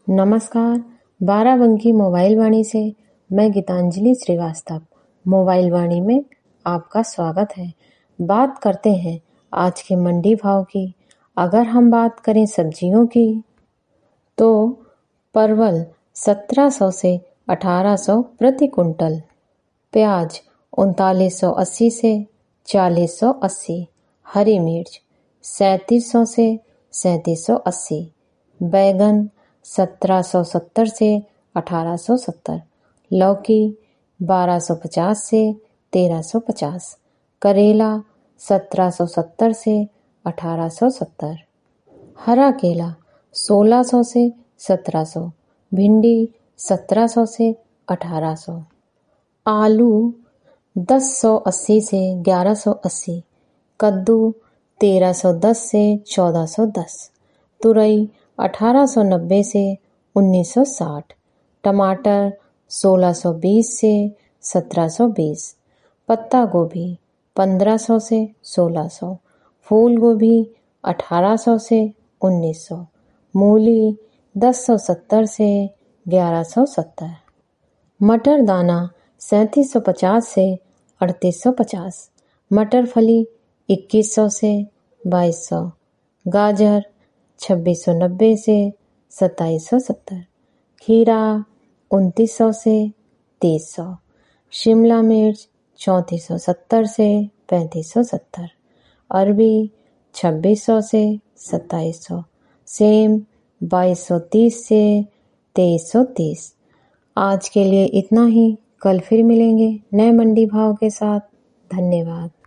नमस्कार, बाराबंकी मोबाइल वाणी से मैं गीतांजलि श्रीवास्तव मोबाइल वाणी में आपका स्वागत है। बात करते हैं आज के मंडी भाव की। अगर हम बात करें सब्जियों की तो परवल 1700 से 1800 प्रति कुंटल, प्याज 3980 से 4080, हरी मिर्च 3700 से 3780, बैगन 1770 से 1870, लौकी 1250 से 1350, करेला 1770 से 1870, हरा केला 1600 से 1700, भिंडी 1700 से 1800, आलू 1080 से 1180, कद्दू 1310 से 1410, तुरई 1890 से 1960, टमाटर 1620 से 1720, पत्ता गोभी 1500 से 1600, फूल गोभी 1800 से 1900, मूली 1070 से 1170, मटर दाना 3750 से 3850, मटर फली 2100 से 2200, गाजर 2690 से 2770, खीरा 2900 से 2300, शिमला मिर्च 3470 से 3570, अरबी 2600 से 2700, सेम 2230 से 2330। आज के लिए इतना ही। कल फिर मिलेंगे नए मंडी भाव के साथ। धन्यवाद।